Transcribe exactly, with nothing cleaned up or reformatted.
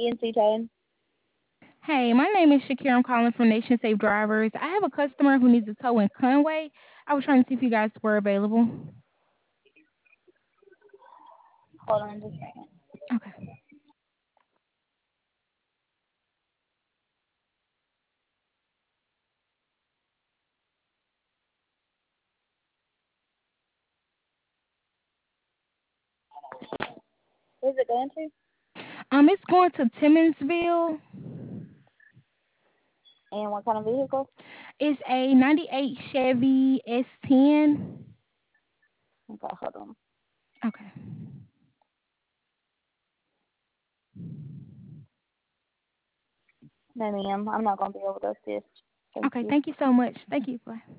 E N C towing. Hey, my name is Shakira. I'm calling from Nation Safe Drivers. I have a customer who needs a tow in Conway. I was trying to see if you guys were available. Hold on just a second. Okay. Where's it going to? Um, it's going to Timmonsville. And what kind of vehicle? It's a ninety-eight Chevy S ten. Okay, hold on. Okay. No, ma'am. I'm not going to be able to assist. Thank Okay, you. thank you so much. Thank you. Bye.